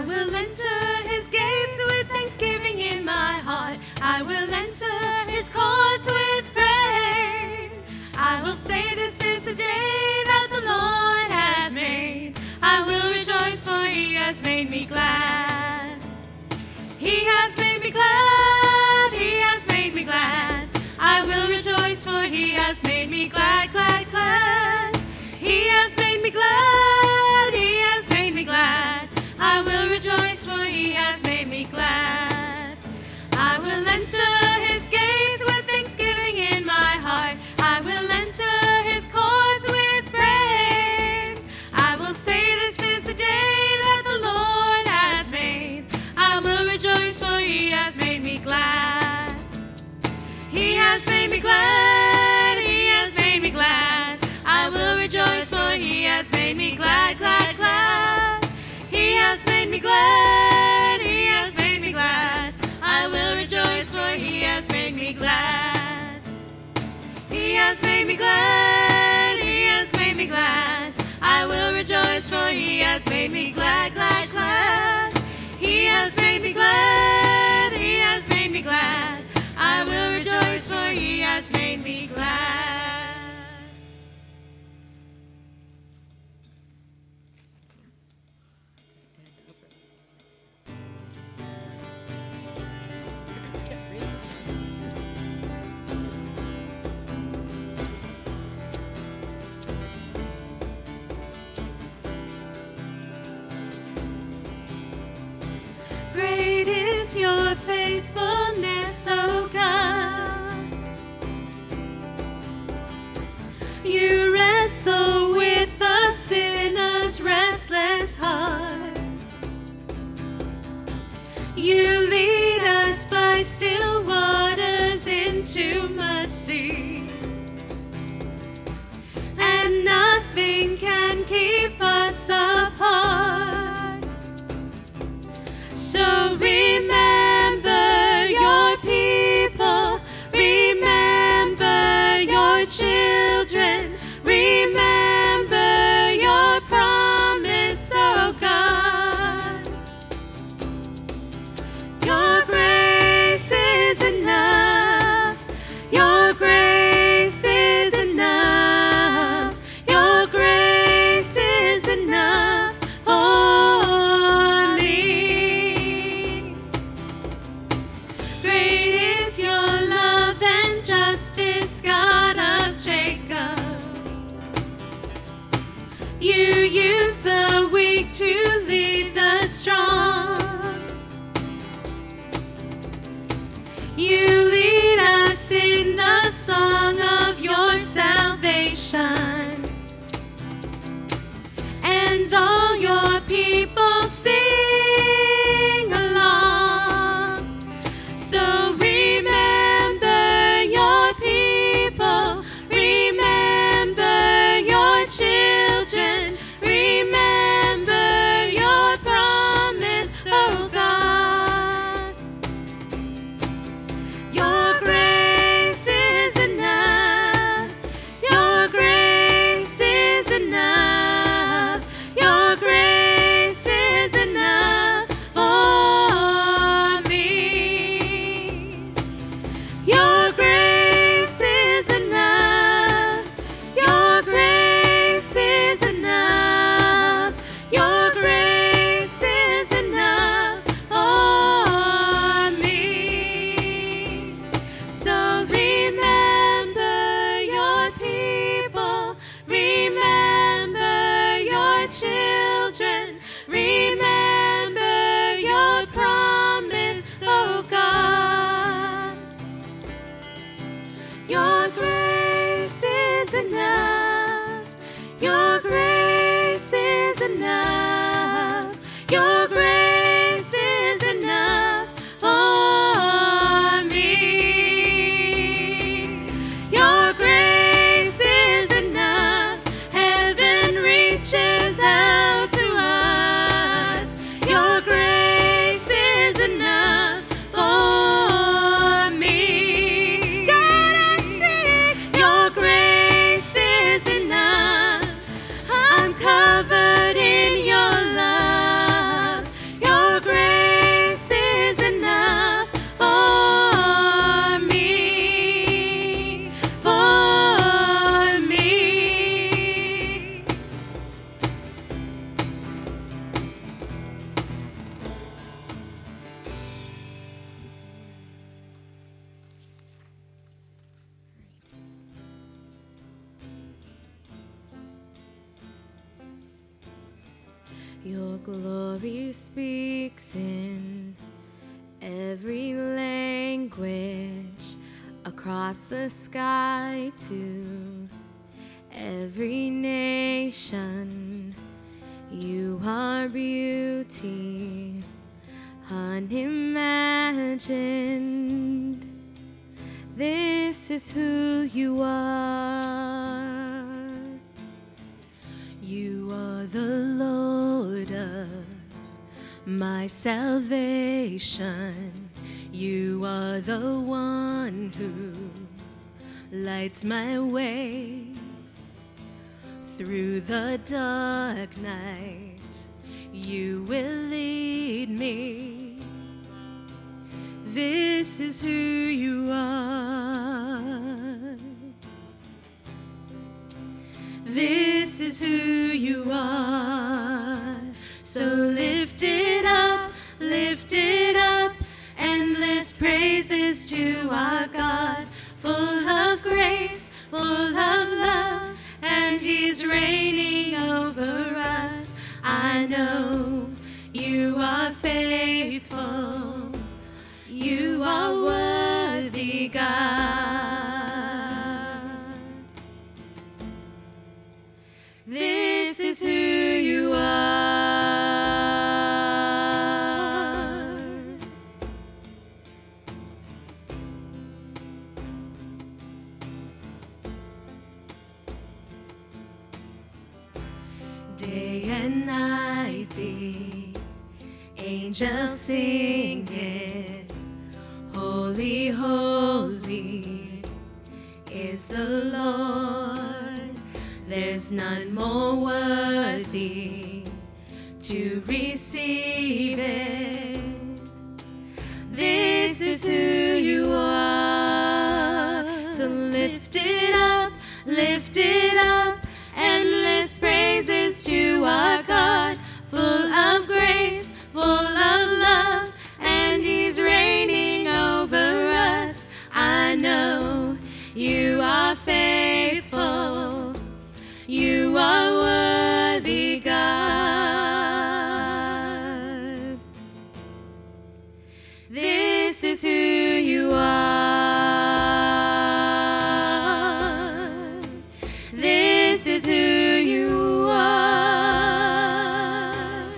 will enter his gates with thanksgiving in my heart. I will enter his courts with praise. I will say this is the day that the Lord has made. I will rejoice, for he has made me glad. He has made me glad. He has made me glad. I will rejoice, for he has made me glad, glad, glad. He has made me glad. He has made me glad. I will rejoice, for he has made me glad. I will enter his gates with thanksgiving in my heart. I will enter his courts with praise. I will say this is the day that the Lord has made. I will rejoice, for he has made me glad. He has made me glad. He has made me glad. I will rejoice, for he has made me glad, glad, glad. He has made me glad. He has made me glad. I will rejoice, for he has made me glad. He has made me glad. He has made me glad. I will rejoice, for he has made me glad, glad, glad. He has made me glad. He has made me glad. I will rejoice, for he has made me glad. Great is your faithfulness, O God. You wrestle with the sinner's restless heart. You lead us by still waters into mercy, and nothing can keep us apart. So remember your people, remember your children, remember your promise, oh God. Your grace is enough, your grace is enough, your grace is enough for me. Great is your love and justice, God of Jacob. You use the weak to lead the strong. You lead us in the song of your salvation, and all your people sing along. So remember your people, remember your children, remember your promise, oh God. Your grace is enough, your grace Your glory speaks in every language, across the sky to every nation. You are beauty unimagined. This is who you are. You are the Lord of my salvation. You are the one who lights my way through the dark night. You will lead me. This is who you are. This is who you are. So lift it up, endless praises to our God, full of grace, full of love, and He's reigning over us. I know you are faithful, you are worthy, God. This is who you are. Day and night the angels sing it. Holy, holy is the Lord. There's none more worthy to receive it. This is who you are. So lift it up, endless praises to our God, full of grace, full of love, and He's reigning over us. I know you are faithful, you are worthy, God. This is who you are. This is who you are.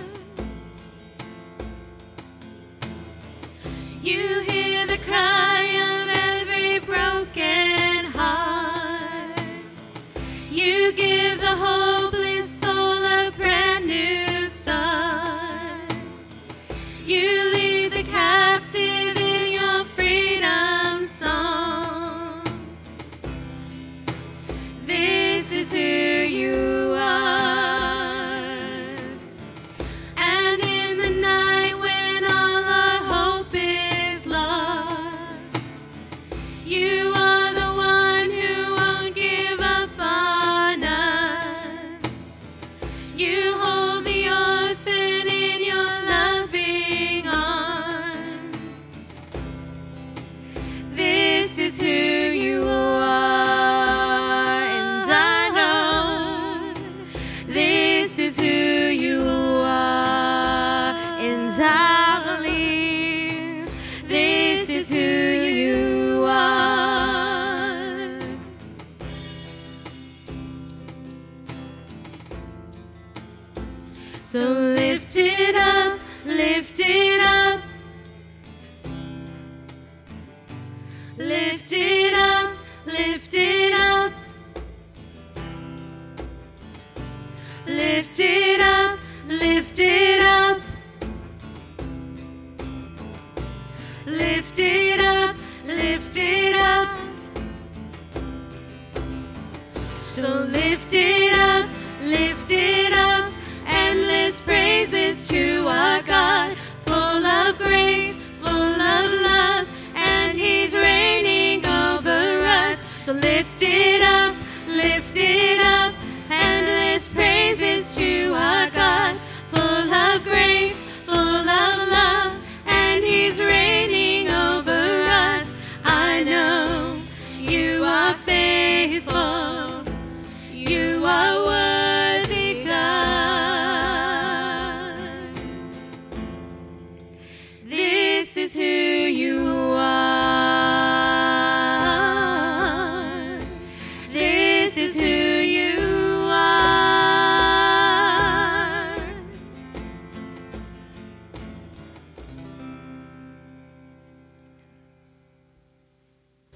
You hear the cry of every broken heart. You give the hopeless soul a brand new start. You lead the captive in your freedom song. This is who you are. And in the night when all our hope is lost, you are the one who won't give up on us. You hold the orphan in your loving arms. This is who you are, and I know this is who you are, and I believe this is who you are. So lift it up,